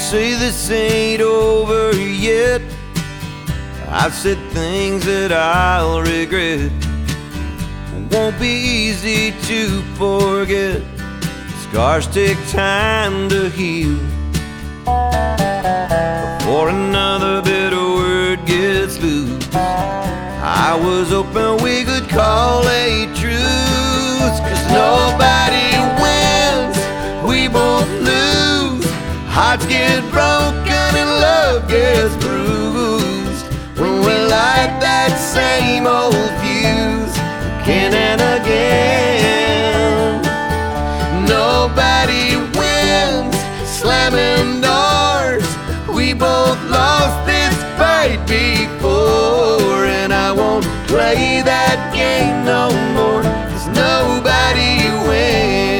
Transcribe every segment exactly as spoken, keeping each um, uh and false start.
say this ain't over yet. I've said things that I'll regret. Won't be easy to forget. Scars take time to heal. Before another bitter word gets loose, I was hoping we could call a truce. Cause nobody wins, we both lose. Hearts get broken and love gets bruised when we light that same old fuse again and again. Nobody wins, slamming doors. We both lost this fight before, and I won't play that game no more. Cause nobody wins.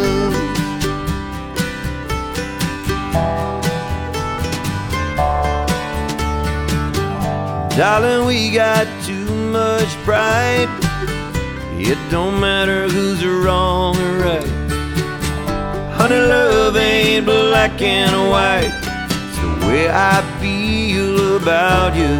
Darling, we got too much pride. It don't matter who's wrong or right. Honey, love ain't black and white. It's the way I feel about you.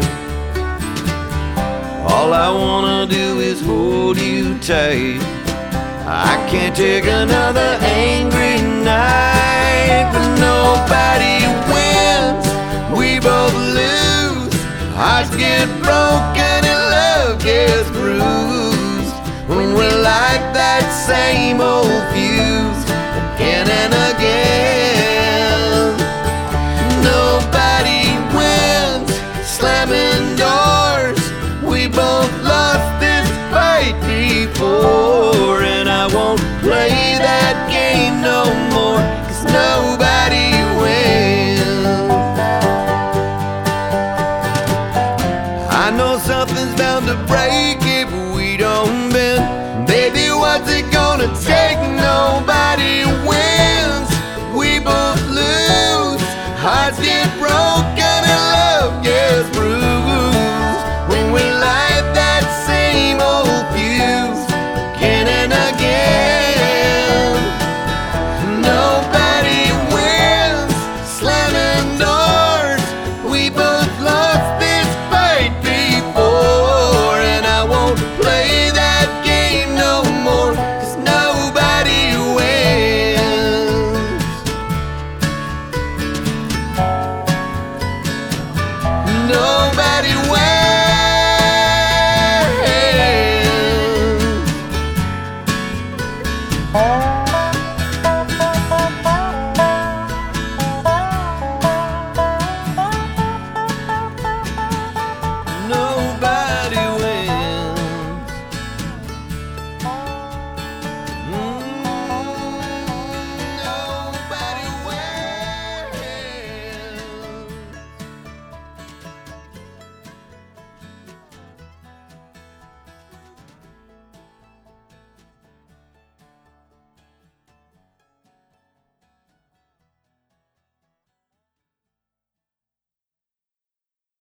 All I wanna do is hold you tight. I can't take another angry night. But nobody wins, we both lose. Hearts get broken and love gets bruised when we light that same old fuse again and again. Nobody wins, slamming doors. We both lost this fight before, and I won't play that game no more. Cause nobody wins. I know something's bound to break if we don't bend. Baby, what's it gonna take? Nobody wins, we both lose. Hearts get broken and love gets bruised when we light that same old fuse again and again. Nobody wins, slamming doors. We both lost this fight before, and I won't play that game no more. Cause nobody wins. Nobody wins.